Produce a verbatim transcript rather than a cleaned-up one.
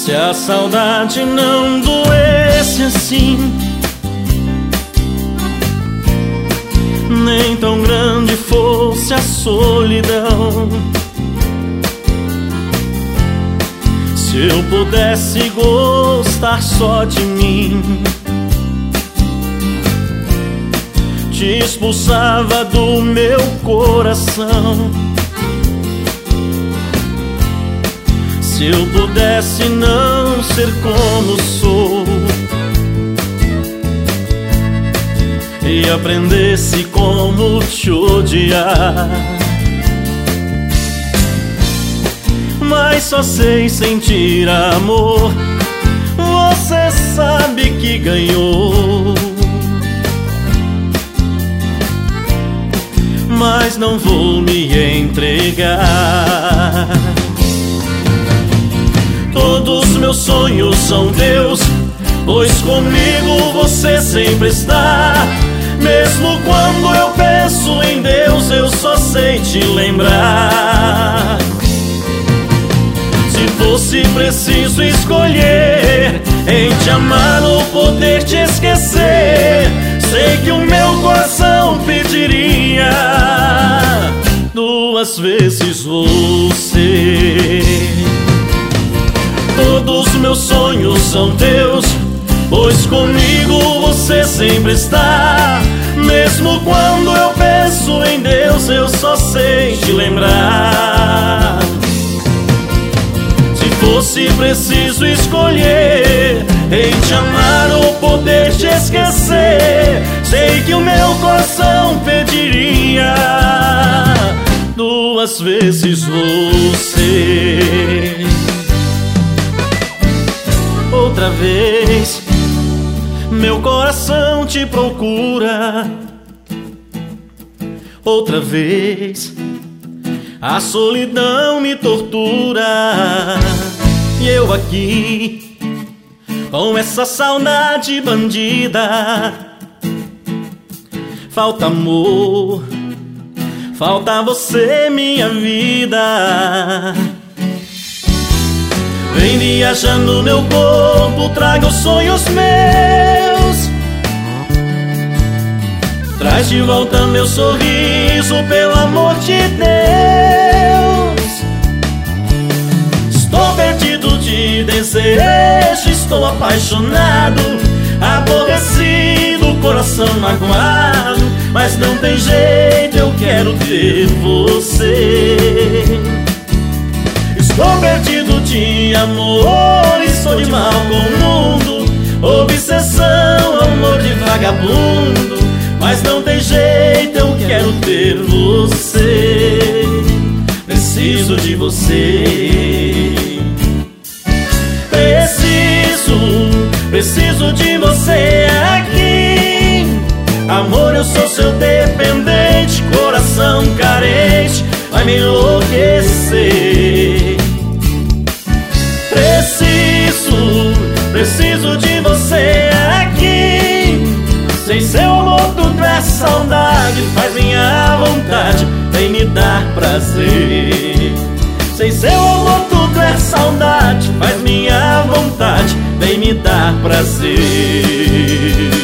Se a saudade não doesse assim, nem tão grande fosse a solidão, se eu pudesse gostar só de mim, te expulsava do meu coração. Se eu pudesse não ser como sou e aprendesse como te odiar, mas só sei sentir amor, você sabe que ganhou, mas não vou me entregar. Todos meus sonhos são teus, pois comigo você sempre está. Mesmo quando eu penso em Deus, eu só sei te lembrar. Se fosse preciso escolher em te amar ou poder te esquecer, sei que o meu coração pediria duas vezes você. Todos meus sonhos são teus, pois comigo você sempre está. Mesmo quando eu penso em Deus, eu só sei te lembrar. Se fosse preciso escolher em te amar ou poder te esquecer, sei que o meu coração pediria duas vezes você. Outra vez meu coração te procura, outra vez a solidão me tortura, e eu aqui com essa saudade bandida. Falta amor, falta você, minha vida. Vem viajando meu corpo, traga os sonhos meus, traz de volta meu sorriso, pelo amor de Deus. Estou perdido de desejo, estou apaixonado, aborrecido, coração magoado, mas não tem jeito, eu quero ter você. Estou perdido de amor, estou de mal com o mundo, obsessão, amor de vagabundo, mas não tem jeito, eu quero ter você. Preciso de você. Preciso, preciso de você aqui. Amor, eu sou seu dependente, coração carente, vai me enlouquecer. Preciso, preciso de você aqui. Sem seu amor tudo é saudade, faz minha vontade, vem me dar prazer. Sem seu amor tudo é saudade, faz minha vontade, vem me dar prazer.